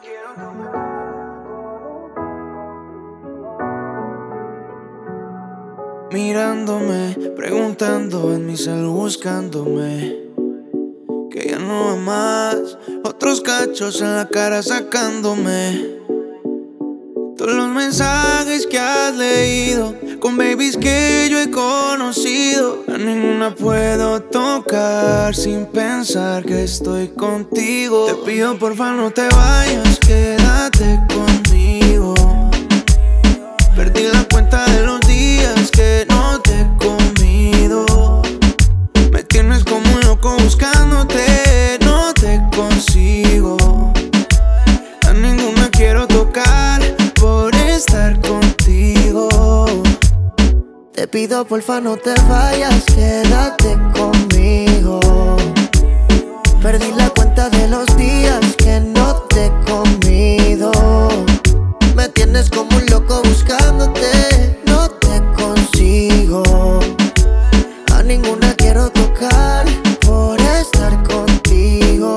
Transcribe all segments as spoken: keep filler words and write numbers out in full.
Mirándome, preguntando en mi cel buscándome, que ya no va más, otros cachos en la cara sacándome. Todos los mensajes que has leído, con babies que yo he conocido, a ninguna puedo tocar sin pensar que estoy contigo. Te pido porfa no te vayas, quédate conmigo. Perdí la cuenta de los días que no te he comido. Me tienes como un loco buscándote, no te consigo. A ninguna quiero tocar por estar contigo. Te pido porfa no te vayas, quédate conmigo. Perdí la cuenta de los días que no te he comido. Me tienes como un loco buscándote, no te consigo. A ninguna quiero tocar por estar contigo.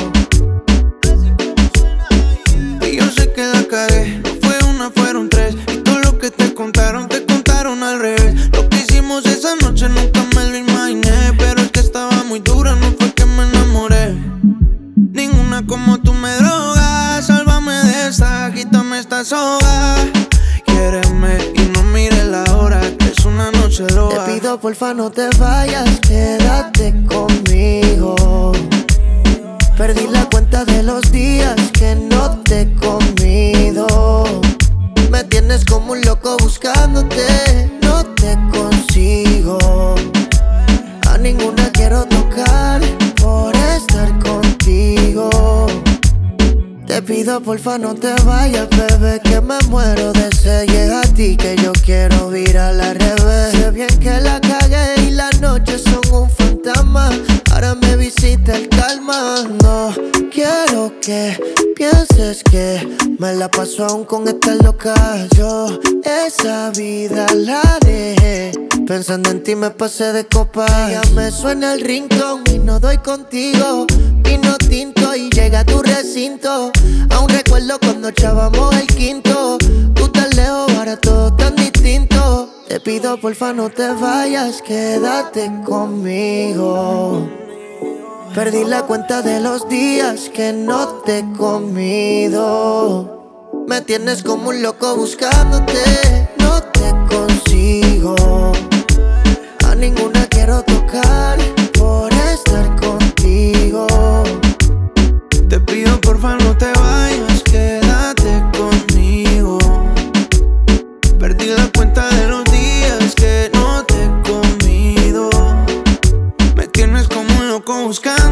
Y yo sé que la cagué, no fue una, fueron tres. Y todo lo que te contaron, te contaron al revés. Lo que hicimos esa noche nunca me lo imaginé, pero es que estaba muy dura, no fue que me enamoré. Ninguna como tú me droga, sálvame de esta, quítame esta soga. Quiéreme y no mires la hora, que es una noche loca. Te pido porfa no te vayas, quédate conmigo. Perdí la cuenta de los días que no te he comido. Me tienes como un loco buscándote, no te consigo. A ninguna quiero tocar por estar contigo. Te pido porfa no te vayas, bebé, que me muero de sed. Llega a ti que yo quiero virar al revés. Sé bien que la cagué y las noches son un fantasma. Ahora me visita el calma. No quiero que pienses que me la paso aún con esta loca. Yo esa vida la dejé, pensando en ti me pasé de copa. Ya me suena el ringtone y no doy contigo. Vino tinto y llega a tu recinto. Aún recuerdo cuando echábamos el quinto. Tú tan lejos, ahora todo tan distinto. Te pido porfa no te vayas, quédate conmigo. Perdí la cuenta de los días que no te he comido. Me tienes como un loco buscándote, no te consigo. A ninguna quiero tocar por estar contigo. Te pido porfa no te vayas, quédate conmigo. Perdí la cuenta de los días que no te he comido. Me tienes como un loco buscando